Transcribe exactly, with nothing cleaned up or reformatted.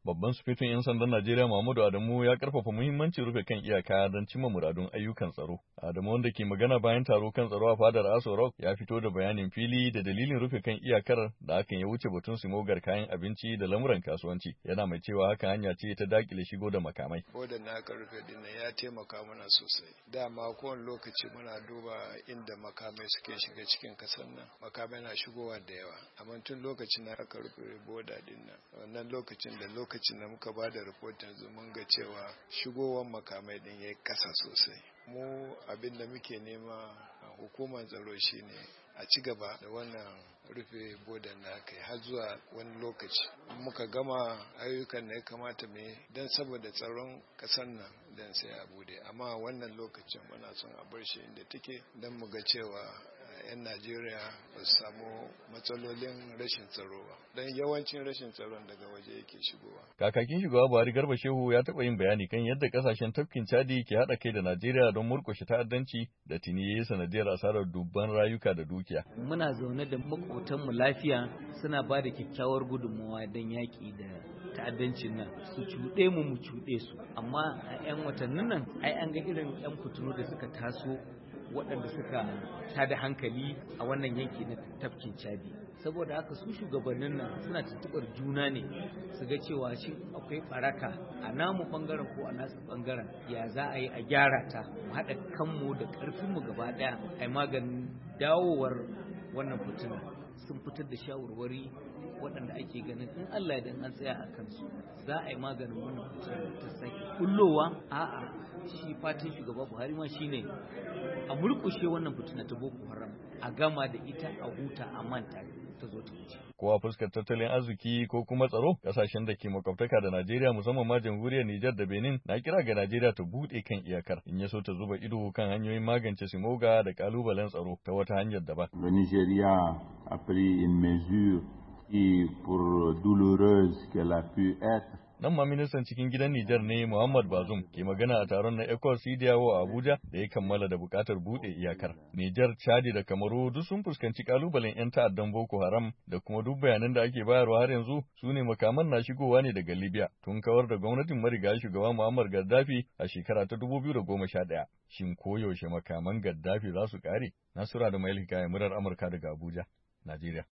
Babban sufetun 'yan sandan Najeriya Muhammadu Adamu ya karfafa muhimmancin rufe kan iyaka don cimma muradun ayyukan tsaro. Adamu wanda ke magana bayan taro kan tsaro a fadar Aso Rock ya fito da bayanin fili da dalilin rufe kan iyakar da hakan ya wuce batun simogar kayan abinci da lamuran kasuwanci. Yana mai cewa haka hanya ce ta dakile shigo da makamai. Bodan na aka rufe din ya taimaka mana sosai. Dama kowane lokaci muna duba inda makamai suke shiga cikin kasar nan. Makamai na shigowa da yawa. Amma tun lokacin da aka rufe boda din nan, wannan lokacin da lokacin lokacin da muka ba da rahoton mun ga cewa shigowar makamai din ya kasa sosai. Mu abin da muke nema a hukumar tsaro shine a ci gaba da wannan rufe bodan da aka yi har zuwa wani lokaci. Muka gama ayyukan da ya kamata mu yi don saboda tsaron kasar nan don sai a bude. Amma wannan lokacin muna son a bar shi inda take don mu ga cewa 'yan Najeriya ba su samu matsalolin rashin tsaro ba. Don yawancin rashin tsaron daga waje yake shigowa. Kakakin shugaba Buhari Garba Shehu ya taɓa yin bayani kan yadda kasashen tafkin Chadi ke haɗa kai da Najeriya don murƙushe ta'addanci da tuni ya yi sanadiyar asarar dubban rayuka da dukiya. Muna zaune da maƙotanmu lafiya suna ba da kyakkyawar gudunmawa don yaƙi da ta'addancin nan. Su cuɗe mu mu cuɗe su. Amma a 'yan watannin nan ai an ga irin 'yan fitinu da suka taso waɗanda suka tada hankali a wannan yanki na tafkin Chadi. Saboda haka su shugabannin nan suna tuntuɓar juna ne su ga cewa shi akwai baraka a namu ɓangaren ko a nasu ɓangaren ya za a yi a gyara ta mu haɗa kanmu da ƙarfinmu gaba ɗaya a yi maganin dawowar wannan fitina. Sun fitar da shawarwari waɗanda ake ganin in Allah idan an tsaya a kansu za a yi maganin wannan fitina ta sake kullowa. A'a shi fatan shugaba Buhari ma shine a murƙushe wannan fitina ta Boko Haram a gama da ita a huta a manta ta zo ta wuce. Ko a fuskar tattalin arziki ko kuma tsaro, kasashen da ke makwabtaka da Najeriya musamman ma jamhuriyar Nijar da Benin na kira ga Najeriya ta buɗe kan iyakar in ya so ta zuba ido kan hanyoyin magance simoga da kalubalen tsaro ta wata hanyar daban. Le Nigeria a pris une mesure qui pour douloureuse qu'elle a pu être. Nan ma ministan cikin gidan Nijar ne Muhammad Bazoum ke magana a taron na ECOWAS Sidiyawo a Abuja da ya kammala da bukatar bude iyakar. Nijar, Chadi da Kamaru duk sun fuskanci kalubalen 'yan ta'addan Boko Haram da kuma duk bayanan da ake bayarwa har yanzu su ne makaman na shigowa ne daga Libya tun kawar da gwamnatin marigayi shugaba Muammar Gaddafi a shekara ta dubu biyu da goma sha ɗaya. Shin koyaushe makaman Gaddafi za su kare? Nasura da Mail Hikaya, murar Amurka daga Abuja, Najeriya.